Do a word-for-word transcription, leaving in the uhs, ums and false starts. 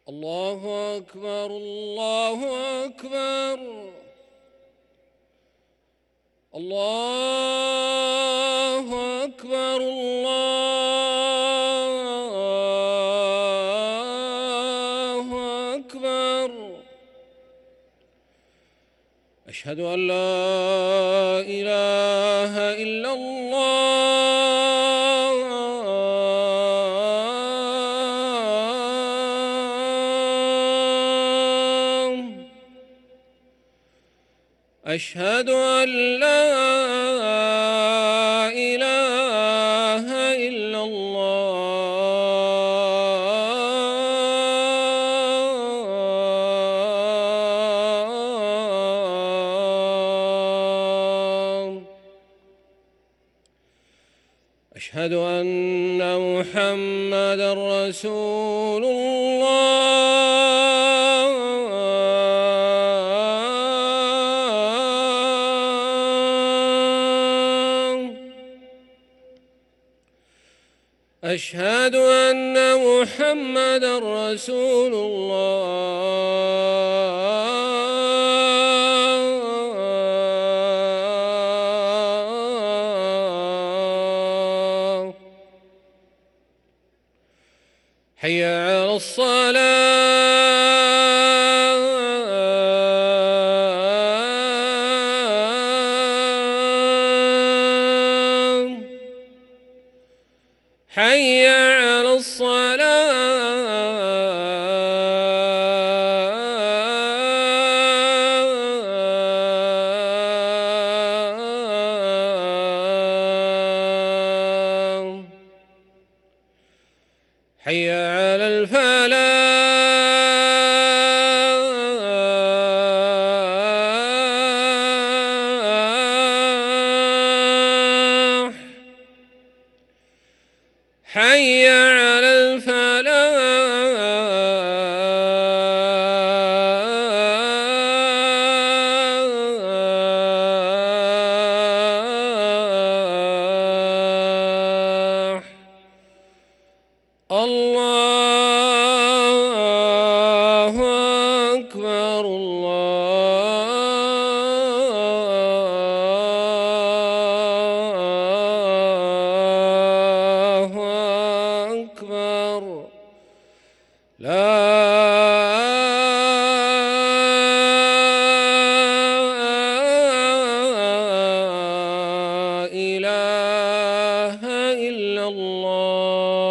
الله أكبر الله أكبر الله أكبر الله أكبر. أشهد أن لا إله إلا الله أشهد أن لا إله إلا الله أشهد أن محمدًا رسول الله أشهد أن محمدًا رسول الله. حي على الصلاة حي على الصلاة حي على الفلاح حي على الفلاح. الله أكبر الله أكبر. لا إله إلا الله.